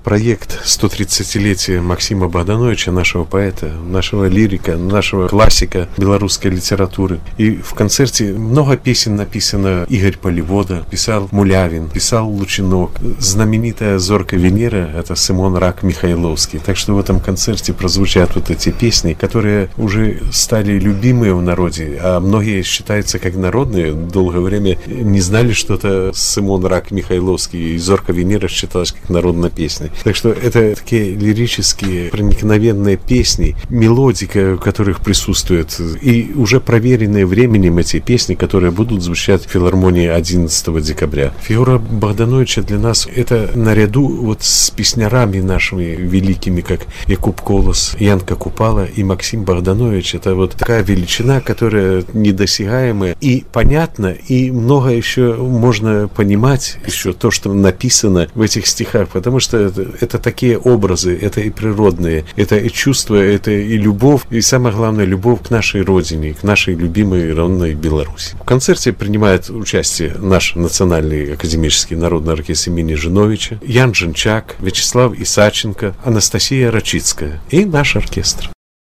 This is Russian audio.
проект 130-летия Максима Богдановича, нашего поэта, нашего лирика, нашего классика белорусской литературы. И в концерте много песен написано. Игорь Поливода, писал Мулявин, писал Лучинок. Знаменитая «Зорка Венера» — это Симон Рак Михайловский. Так что в этом концерте прозвучат вот эти песни, которые уже стали любимые в народе, а многие считаются как народные. Долгое время не знали, что это Симон Рак Михайловский, и «Зорка Венера» считалась как народная песня. Так что это такие лирические, проникновенные песни, мелодика, в которых присутствует, и уже проверенные временем эти песни, которые будут звучать в филармонии 11 декабря. Фигура Богдановича для нас это наряду вот с песнярами нашими великими, как Якуб Колос, Янка Купала и Максим Богданович. Это вот такая величина, которая недосягаемая и понятна, и много еще можно понимать, еще то, что написано в этих стихах, потому что это такие образы, это и природные, это и чувства, это и любовь, и самое главное, любовь к нашей родине, к нашей любимой родной Беларуси. В концерте принимает участие наш Национальный академический народный оркестр имени Жиновича, Ян Жинчак, Вячеслав Исаченко, Анастасия Рачицкая и наш оркестр.